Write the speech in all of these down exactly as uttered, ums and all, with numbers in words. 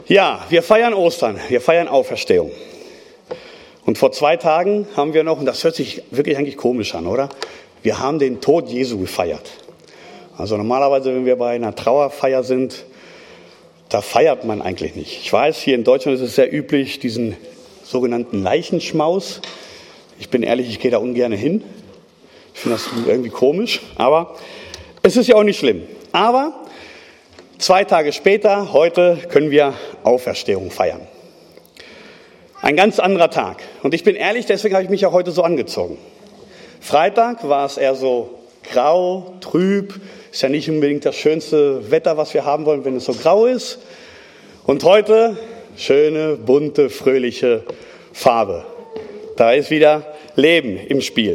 Ja, wir feiern Ostern, wir feiern Auferstehung. Und vor zwei Tagen haben wir noch, und das hört sich wirklich eigentlich komisch an, oder? Wir haben den Tod Jesu gefeiert. Also normalerweise, wenn wir bei einer Trauerfeier sind, da feiert man eigentlich nicht. Ich weiß, hier in Deutschland ist es sehr üblich, diesen sogenannten Leichenschmaus. Ich bin ehrlich, ich gehe da ungern hin. Ich finde das irgendwie komisch, aber es ist ja auch nicht schlimm. Aber zwei Tage später, heute, können wir Auferstehung feiern. Ein ganz anderer Tag. Und ich bin ehrlich, deswegen habe ich mich auch heute so angezogen. Freitag war es eher so grau, trüb. Ist ja nicht unbedingt das schönste Wetter, was wir haben wollen, wenn es so grau ist. Und heute schöne, bunte, fröhliche Farbe. Da ist wieder Leben im Spiel.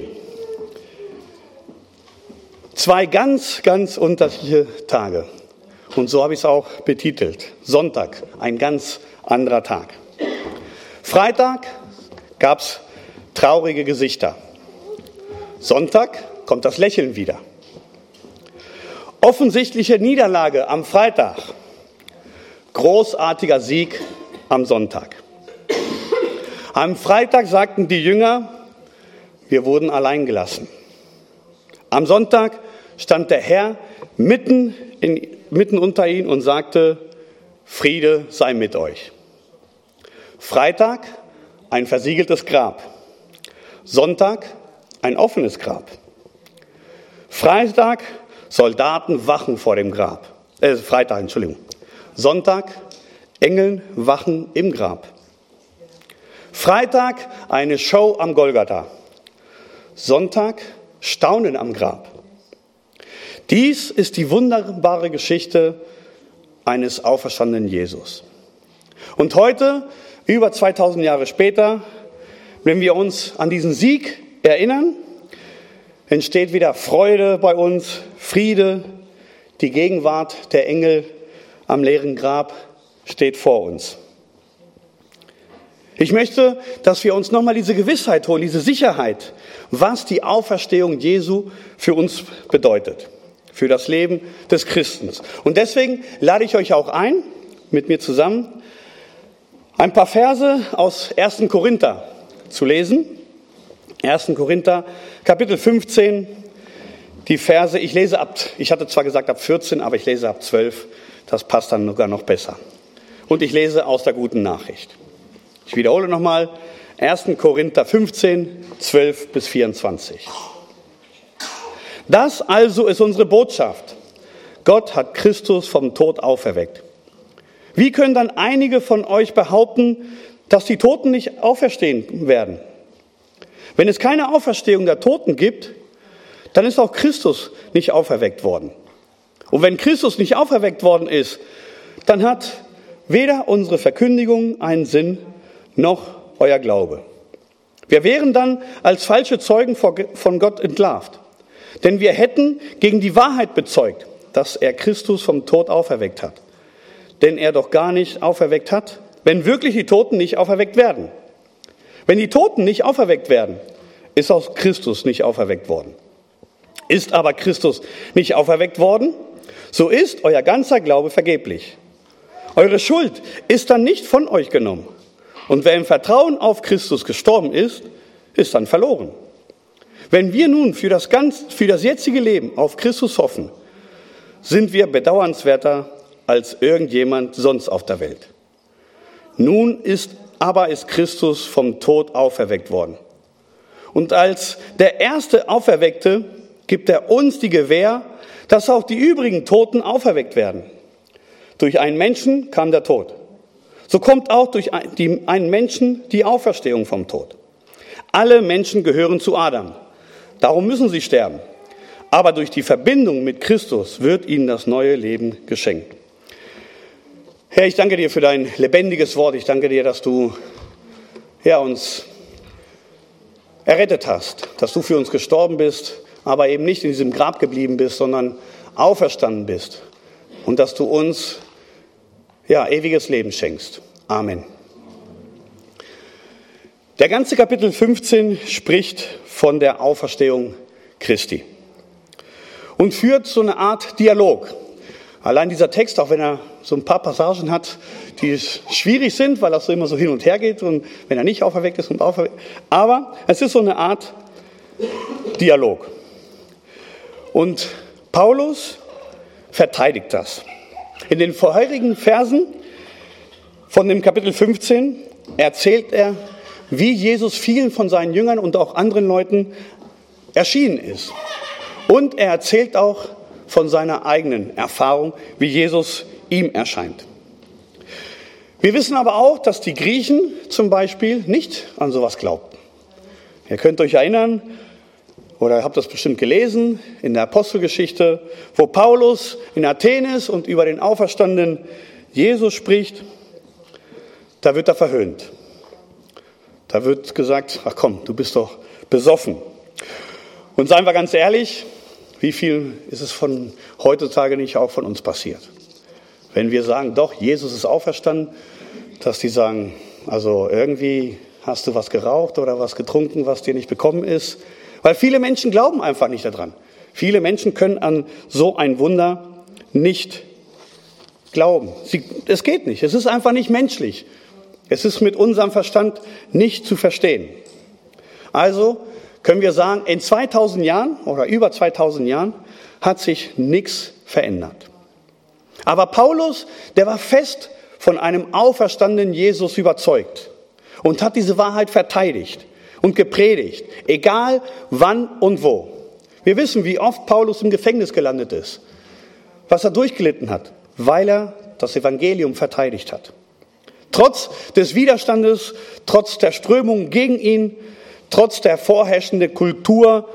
Zwei ganz, ganz unterschiedliche Tage. Und so habe ich es auch betitelt. Sonntag, ein ganz anderer Tag. Freitag gab es traurige Gesichter. Sonntag kommt das Lächeln wieder. Offensichtliche Niederlage am Freitag. Großartiger Sieg am Sonntag. Am Freitag sagten die Jünger, wir wurden allein gelassen. Am Sonntag stand der Herr mitten, in, mitten unter ihnen und sagte, Friede sei mit euch. Freitag ein versiegeltes Grab. Sonntag ein offenes Grab. Freitag Soldaten wachen vor dem Grab. Äh, Freitag, Entschuldigung. Sonntag Engeln wachen im Grab. Freitag eine Show am Golgatha. Sonntag Staunen am Grab. Dies ist die wunderbare Geschichte eines auferstandenen Jesus. Und heute, über zweitausend Jahre später, wenn wir uns an diesen Sieg erinnern, entsteht wieder Freude bei uns, Friede, die Gegenwart der Engel am leeren Grab steht vor uns. Ich möchte, dass wir uns nochmal diese Gewissheit holen, diese Sicherheit, was die Auferstehung Jesu für uns bedeutet, für das Leben des Christens. Und deswegen lade ich euch auch ein, mit mir zusammen, ein paar Verse aus ersten Korinther zu lesen. ersten Korinther, Kapitel fünfzehn, die Verse, ich lese ab, ich hatte zwar gesagt ab vierzehn, aber ich lese ab zwölf, das passt dann sogar noch besser. Und ich lese aus der guten Nachricht. Ich wiederhole nochmal, ersten Korinther fünfzehn, zwölf bis vierundzwanzig. Das also ist unsere Botschaft. Gott hat Christus vom Tod auferweckt. Wie können dann einige von euch behaupten, dass die Toten nicht auferstehen werden? Wenn es keine Auferstehung der Toten gibt, dann ist auch Christus nicht auferweckt worden. Und wenn Christus nicht auferweckt worden ist, dann hat weder unsere Verkündigung einen Sinn, noch euer Glaube. Wir wären dann als falsche Zeugen von Gott entlarvt. Denn wir hätten gegen die Wahrheit bezeugt, dass er Christus vom Tod auferweckt hat. Denn er doch gar nicht auferweckt hat, wenn wirklich die Toten nicht auferweckt werden. Wenn die Toten nicht auferweckt werden, ist auch Christus nicht auferweckt worden. Ist aber Christus nicht auferweckt worden, so ist euer ganzer Glaube vergeblich. Eure Schuld ist dann nicht von euch genommen. Und wer im Vertrauen auf Christus gestorben ist, ist dann verloren. Wenn wir nun für das, ganz, für das jetzige Leben auf Christus hoffen, sind wir bedauernswerter als irgendjemand sonst auf der Welt. Nun ist aber ist Christus vom Tod auferweckt worden. Und als der erste Auferweckte gibt er uns die Gewähr, dass auch die übrigen Toten auferweckt werden. Durch einen Menschen kam der Tod. So kommt auch durch einen Menschen die Auferstehung vom Tod. Alle Menschen gehören zu Adam. Darum müssen sie sterben. Aber durch die Verbindung mit Christus wird ihnen das neue Leben geschenkt. Herr, ich danke dir für dein lebendiges Wort. Ich danke dir, dass du ja, uns errettet hast, dass du für uns gestorben bist, aber eben nicht in diesem Grab geblieben bist, sondern auferstanden bist. Und dass du uns ja, ewiges Leben schenkst. Amen. Der ganze Kapitel fünfzehn spricht von der Auferstehung Christi und führt so eine Art Dialog. Allein dieser Text, auch wenn er so ein paar Passagen hat, die schwierig sind, weil das so immer so hin und her geht und wenn er nicht auferweckt ist und auferweckt. Aber es ist so eine Art Dialog. Und Paulus verteidigt das. In den vorherigen Versen von dem Kapitel fünfzehn erzählt er, wie Jesus vielen von seinen Jüngern und auch anderen Leuten erschienen ist. Und er erzählt auch von seiner eigenen Erfahrung, wie Jesus ihm erscheint. Wir wissen aber auch, dass die Griechen zum Beispiel nicht an sowas glaubten. Ihr könnt euch erinnern, oder habt das bestimmt gelesen, in der Apostelgeschichte, wo Paulus in Athen ist und über den auferstandenen Jesus spricht, da wird er verhöhnt. Da wird gesagt, ach komm, du bist doch besoffen. Und seien wir ganz ehrlich, wie viel ist es von heutzutage nicht auch von uns passiert? Wenn wir sagen, doch, Jesus ist auferstanden, dass die sagen, also irgendwie hast du was geraucht oder was getrunken, was dir nicht bekommen ist. Weil viele Menschen glauben einfach nicht daran. Viele Menschen können an so ein Wunder nicht glauben. Sie, es geht nicht, es ist einfach nicht menschlich. Es ist mit unserem Verstand nicht zu verstehen. Also können wir sagen, in zweitausend Jahren oder über zweitausend Jahren hat sich nichts verändert. Aber Paulus, der war fest von einem auferstandenen Jesus überzeugt und hat diese Wahrheit verteidigt und gepredigt, egal wann und wo. Wir wissen, wie oft Paulus im Gefängnis gelandet ist, was er durchgelitten hat, weil er das Evangelium verteidigt hat. Trotz des Widerstandes, trotz der Strömung gegen ihn, trotz der vorherrschenden Kultur,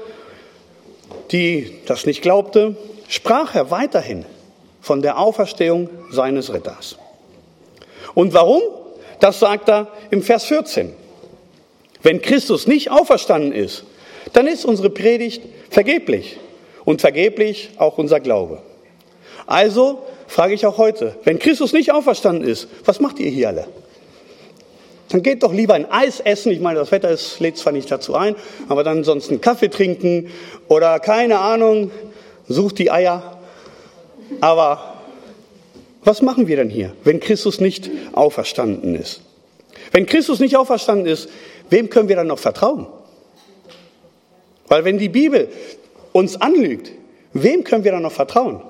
die das nicht glaubte, sprach er weiterhin von der Auferstehung seines Ritters. Und warum? Das sagt er im Vers vierzehn. Wenn Christus nicht auferstanden ist, dann ist unsere Predigt vergeblich und vergeblich auch unser Glaube. Also frage ich auch heute, wenn Christus nicht auferstanden ist, was macht ihr hier alle? Dann geht doch lieber ein Eis essen. Ich meine, das Wetter ist, lädt zwar nicht dazu ein, aber dann sonst einen Kaffee trinken oder keine Ahnung, sucht die Eier. Aber was machen wir denn hier, wenn Christus nicht auferstanden ist? Wenn Christus nicht auferstanden ist, wem können wir dann noch vertrauen? Weil wenn die Bibel uns anlügt, wem können wir dann noch vertrauen?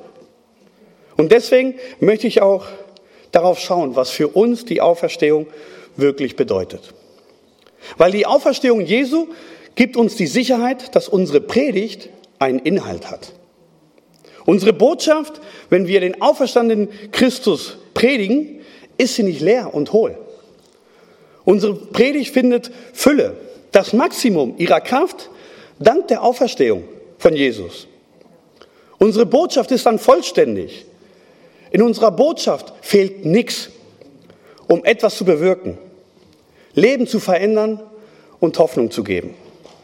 Und deswegen möchte ich auch darauf schauen, was für uns die Auferstehung wirklich bedeutet. Weil die Auferstehung Jesu gibt uns die Sicherheit, dass unsere Predigt einen Inhalt hat. Unsere Botschaft, wenn wir den auferstandenen Christus predigen, ist sie nicht leer und hohl. Unsere Predigt findet Fülle, das Maximum ihrer Kraft, dank der Auferstehung von Jesus. Unsere Botschaft ist dann vollständig. In unserer Botschaft fehlt nichts, um etwas zu bewirken, Leben zu verändern und Hoffnung zu geben.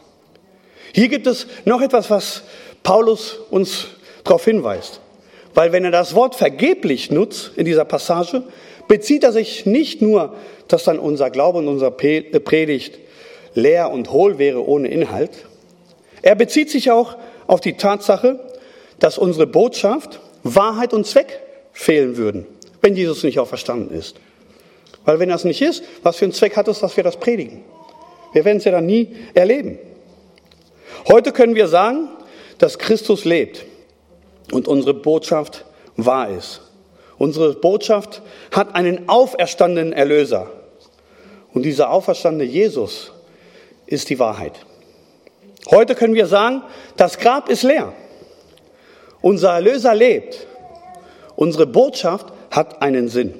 Hier gibt es noch etwas, was Paulus uns darauf hinweist. Weil wenn er das Wort vergeblich nutzt in dieser Passage, bezieht er sich nicht nur, dass dann unser Glaube und unsere Predigt leer und hohl wäre ohne Inhalt. Er bezieht sich auch auf die Tatsache, dass unsere Botschaft, Wahrheit und Zweck fehlen würden, wenn Jesus nicht auferstanden ist. Weil wenn das nicht ist, was für einen Zweck hat es, dass wir das predigen? Wir werden es ja dann nie erleben. Heute können wir sagen, dass Christus lebt und unsere Botschaft wahr ist. Unsere Botschaft hat einen auferstandenen Erlöser. Und dieser auferstandene Jesus ist die Wahrheit. Heute können wir sagen, das Grab ist leer. Unser Erlöser lebt. Unsere Botschaft hat einen Sinn.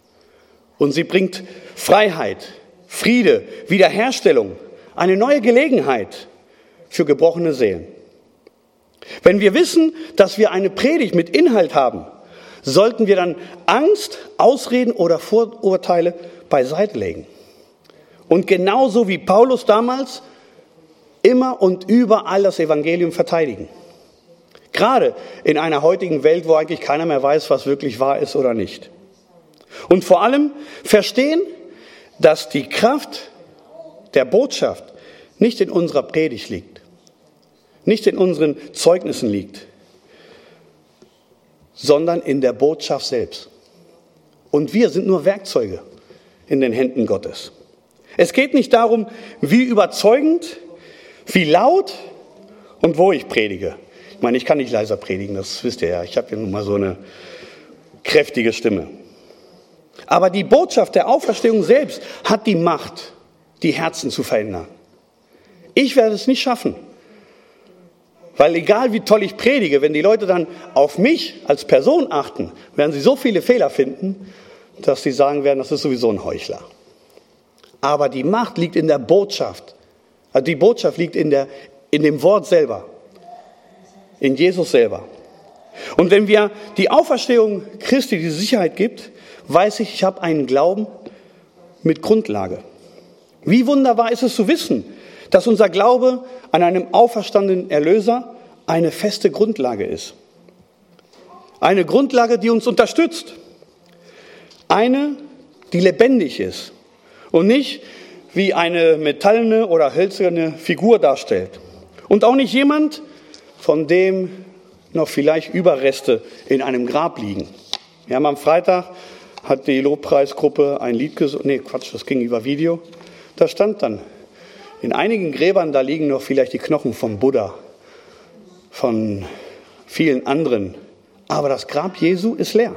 Und sie bringt Freiheit, Friede, Wiederherstellung, eine neue Gelegenheit für gebrochene Seelen. Wenn wir wissen, dass wir eine Predigt mit Inhalt haben, sollten wir dann Angst, Ausreden oder Vorurteile beiseite legen. Und genauso wie Paulus damals immer und überall das Evangelium verteidigen. Gerade in einer heutigen Welt, wo eigentlich keiner mehr weiß, was wirklich wahr ist oder nicht. Und vor allem verstehen, dass die Kraft der Botschaft nicht in unserer Predigt liegt, nicht in unseren Zeugnissen liegt, sondern in der Botschaft selbst. Und wir sind nur Werkzeuge in den Händen Gottes. Es geht nicht darum, wie überzeugend, wie laut und wo ich predige. Ich meine, ich kann nicht leiser predigen, das wisst ihr ja. Ich habe ja nun mal so eine kräftige Stimme. Aber die Botschaft der Auferstehung selbst hat die Macht, die Herzen zu verändern. Ich werde es nicht schaffen. Weil egal wie toll ich predige, wenn die Leute dann auf mich als Person achten, werden sie so viele Fehler finden, dass sie sagen werden, das ist sowieso ein Heuchler. Aber die Macht liegt in der Botschaft. Also die Botschaft liegt in, der, in dem Wort selber. In Jesus selber. Und wenn wir die Auferstehung Christi die Sicherheit gibt, weiß ich, ich habe einen Glauben mit Grundlage. Wie wunderbar ist es zu wissen, dass unser Glaube an einem auferstandenen Erlöser eine feste Grundlage ist. Eine Grundlage, die uns unterstützt. Eine, die lebendig ist und nicht wie eine metallene oder hölzerne Figur darstellt. Und auch nicht jemand, von dem noch vielleicht Überreste in einem Grab liegen. Wir haben am Freitag, hat die Lobpreisgruppe ein Lied gesungen, nee Quatsch, das ging über Video. Da stand dann, in einigen Gräbern, da liegen noch vielleicht die Knochen vom Buddha, von vielen anderen. Aber das Grab Jesu ist leer.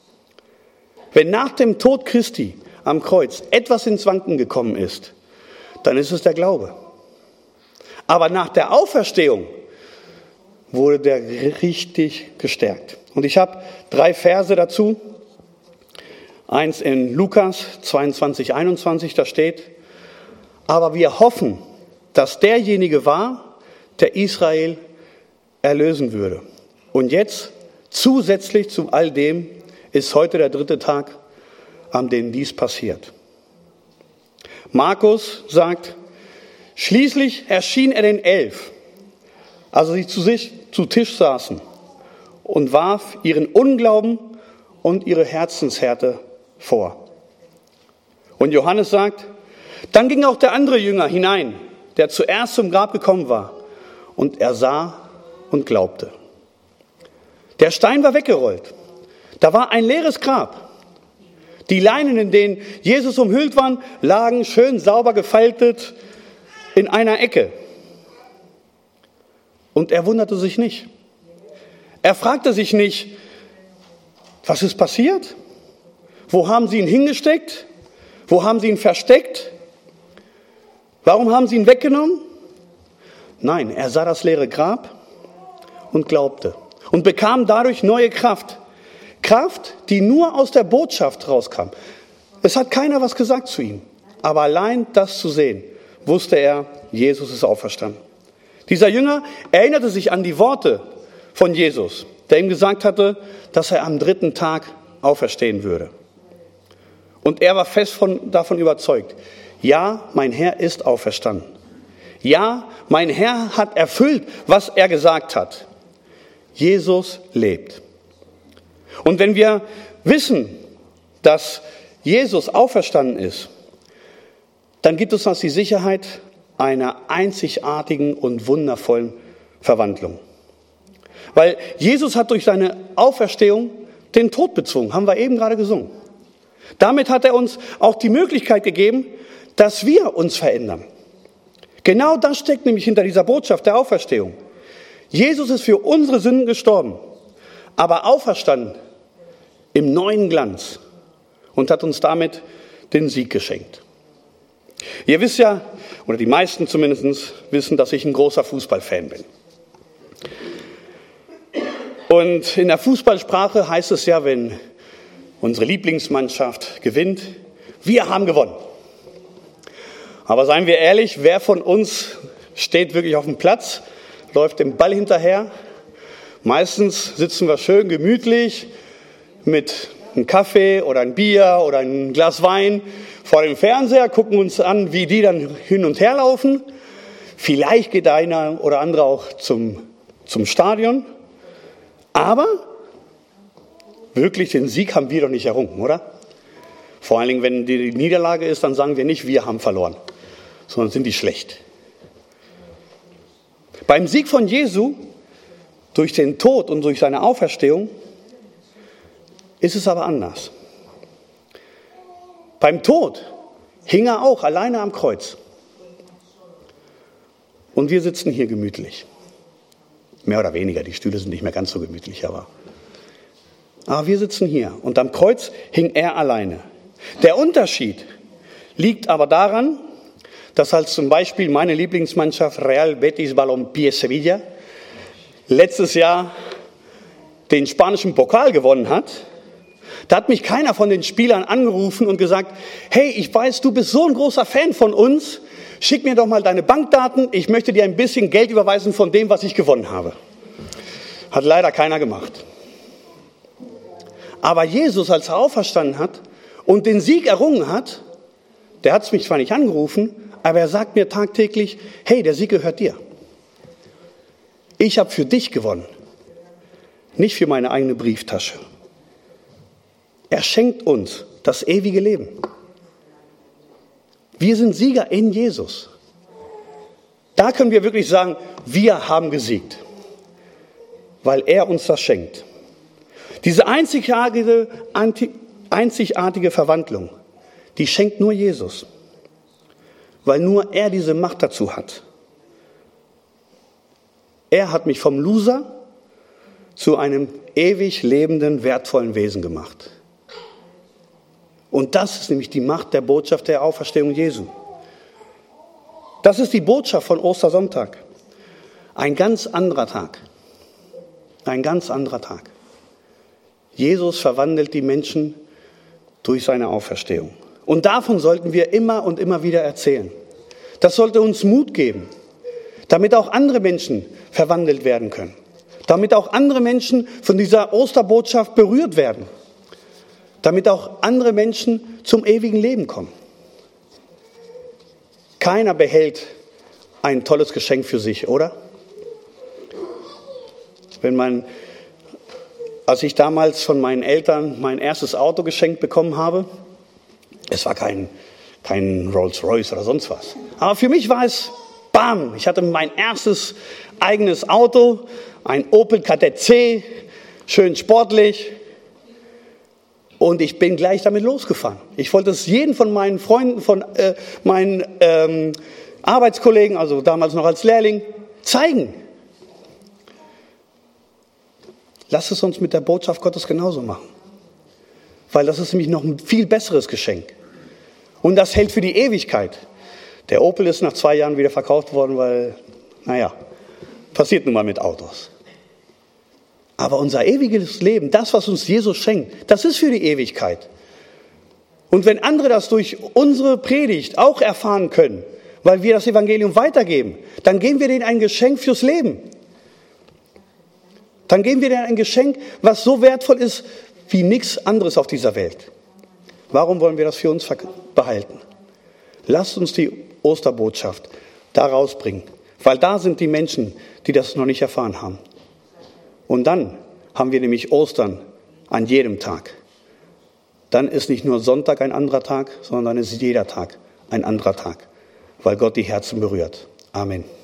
Wenn nach dem Tod Christi am Kreuz etwas ins Wanken gekommen ist, dann ist es der Glaube. Aber nach der Auferstehung wurde der richtig gestärkt. Und ich habe drei Verse dazu. Eins in Lukas zweiundzwanzig, einundzwanzig, da steht, aber wir hoffen, dass derjenige war, der Israel erlösen würde. Und jetzt, zusätzlich zu all dem, ist heute der dritte Tag, an dem dies passiert. Markus sagt, schließlich erschien er den Elf, als sie zu sich zu Tisch saßen, und warf ihren Unglauben und ihre Herzenshärte vor. Und Johannes sagt, dann ging auch der andere Jünger hinein, der zuerst zum Grab gekommen war, und er sah und glaubte. Der Stein war weggerollt. Da war ein leeres Grab. Die Leinen, in denen Jesus umhüllt war, lagen schön sauber gefaltet in einer Ecke. Und er wunderte sich nicht. Er fragte sich nicht, was ist passiert? Wo haben sie ihn hingesteckt? Wo haben sie ihn versteckt? Warum haben sie ihn weggenommen? Nein, er sah das leere Grab und glaubte und bekam dadurch neue Kraft. Kraft, die nur aus der Botschaft rauskam. Es hat keiner was gesagt zu ihm. Aber allein das zu sehen, wusste er, Jesus ist auferstanden. Dieser Jünger erinnerte sich an die Worte von Jesus, der ihm gesagt hatte, dass er am dritten Tag auferstehen würde. Und er war fest von, davon überzeugt, ja, mein Herr ist auferstanden. Ja, mein Herr hat erfüllt, was er gesagt hat. Jesus lebt. Und wenn wir wissen, dass Jesus auferstanden ist, dann gibt es uns die Sicherheit einer einzigartigen und wundervollen Verwandlung. Weil Jesus hat durch seine Auferstehung den Tod bezwungen, haben wir eben gerade gesungen. Damit hat er uns auch die Möglichkeit gegeben, dass wir uns verändern. Genau das steckt nämlich hinter dieser Botschaft der Auferstehung. Jesus ist für unsere Sünden gestorben, aber auferstanden im neuen Glanz und hat uns damit den Sieg geschenkt. Ihr wisst ja, oder die meisten zumindest wissen, dass ich ein großer Fußballfan bin. Und in der Fußballsprache heißt es ja, wenn unsere Lieblingsmannschaft gewinnt, wir haben gewonnen. Aber seien wir ehrlich, wer von uns steht wirklich auf dem Platz, läuft dem Ball hinterher? Meistens sitzen wir schön gemütlich mit einem Kaffee oder ein Bier oder ein Glas Wein vor dem Fernseher, gucken uns an, wie die dann hin und her laufen. Vielleicht geht einer oder andere auch zum, zum Stadion. Aber wirklich den Sieg haben wir doch nicht errungen, oder? Vor allen Dingen, wenn die Niederlage ist, dann sagen wir nicht, wir haben verloren, sondern sind die schlecht. Beim Sieg von Jesu durch den Tod und durch seine Auferstehung ist es aber anders. Beim Tod hing er auch alleine am Kreuz. Und wir sitzen hier gemütlich. Mehr oder weniger, die Stühle sind nicht mehr ganz so gemütlich, aber, aber wir sitzen hier. Und am Kreuz hing er alleine. Der Unterschied liegt aber daran, dass als zum Beispiel meine Lieblingsmannschaft Real Betis Balompié Sevilla letztes Jahr den spanischen Pokal gewonnen hat, da hat mich keiner von den Spielern angerufen und gesagt, hey, ich weiß, du bist so ein großer Fan von uns, schick mir doch mal deine Bankdaten, ich möchte dir ein bisschen Geld überweisen von dem, was ich gewonnen habe. Hat leider keiner gemacht. Aber Jesus, als er auferstanden hat und den Sieg errungen hat, der hat es mich zwar nicht angerufen, aber er sagt mir tagtäglich, hey, der Sieg gehört dir. Ich habe für dich gewonnen, nicht für meine eigene Brieftasche. Er schenkt uns das ewige Leben. Wir sind Sieger in Jesus. Da können wir wirklich sagen, wir haben gesiegt, weil er uns das schenkt. Diese einzigartige, einzigartige Verwandlung, die schenkt nur Jesus, weil nur er diese Macht dazu hat. Er hat mich vom Loser zu einem ewig lebenden, wertvollen Wesen gemacht. Und das ist nämlich die Macht der Botschaft der Auferstehung Jesu. Das ist die Botschaft von Ostersonntag. Ein ganz anderer Tag. Ein ganz anderer Tag. Jesus verwandelt die Menschen durch seine Auferstehung. Und davon sollten wir immer und immer wieder erzählen. Das sollte uns Mut geben, damit auch andere Menschen verwandelt werden können. Damit auch andere Menschen von dieser Osterbotschaft berührt werden. Damit auch andere Menschen zum ewigen Leben kommen. Keiner behält ein tolles Geschenk für sich, oder? Wenn man, als ich damals von meinen Eltern mein erstes Auto geschenkt bekommen habe, es war kein, kein Rolls-Royce oder sonst was. Aber für mich war es, bam, ich hatte mein erstes eigenes Auto, ein Opel Kadett C, schön sportlich. Und ich bin gleich damit losgefahren. Ich wollte es jedem von meinen Freunden, von äh, meinen ähm, Arbeitskollegen, also damals noch als Lehrling, zeigen. Lass es uns mit der Botschaft Gottes genauso machen. Weil das ist nämlich noch ein viel besseres Geschenk. Und das hält für die Ewigkeit. Der Opel ist nach zwei Jahren wieder verkauft worden, weil, naja, passiert nun mal mit Autos. Aber unser ewiges Leben, das, was uns Jesus schenkt, das ist für die Ewigkeit. Und wenn andere das durch unsere Predigt auch erfahren können, weil wir das Evangelium weitergeben, dann geben wir denen ein Geschenk fürs Leben. Dann geben wir denen ein Geschenk, was so wertvoll ist wie nichts anderes auf dieser Welt. Warum wollen wir das für uns behalten? Lasst uns die Osterbotschaft da rausbringen, weil da sind die Menschen, die das noch nicht erfahren haben. Und dann haben wir nämlich Ostern an jedem Tag. Dann ist nicht nur Sonntag ein anderer Tag, sondern dann ist jeder Tag ein anderer Tag, weil Gott die Herzen berührt. Amen.